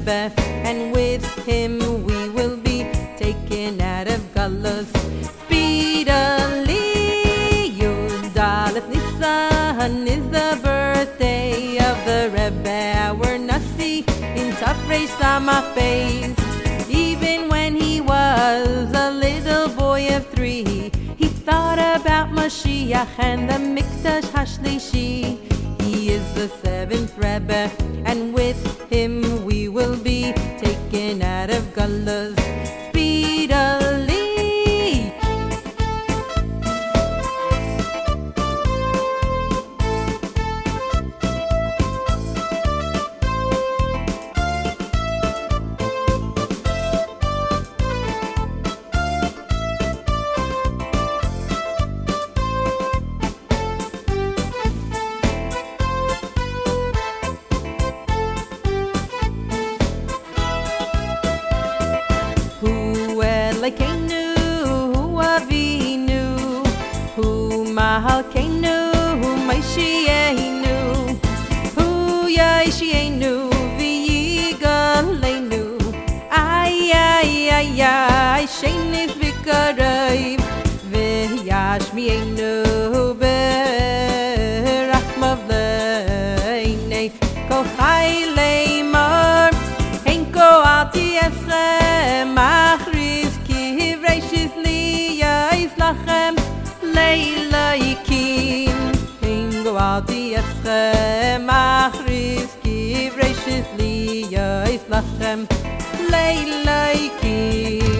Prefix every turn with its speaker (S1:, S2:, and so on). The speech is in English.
S1: Rebbe, and with him we will be taken out of Galus speedily. Yud Aleph Nisan is the birthday of the Rebbe, our Nasi, in Tafrei Samach Beis. Even when he was a little boy of 3, he thought about Mashiach and the Mikdash Hashlishi. He is the 7th Rebbe, and with him we will be taken out of Galus speedily. Elokeinu, Hu Avinu, Hu Malkeinu, Hu Mashiachenu, Hu Yeshienu, V'Yigalenu. Ay, ay, ay, ay, Shenis V'Karev, V'Yashmienu, B'Rachmav Le'nei, Kol Chai Le'mar, Henko Alti Eschem, Leila'ikim Hingo Alti Eschem Achris Kivreshis Liyais Lachem Leila'ikim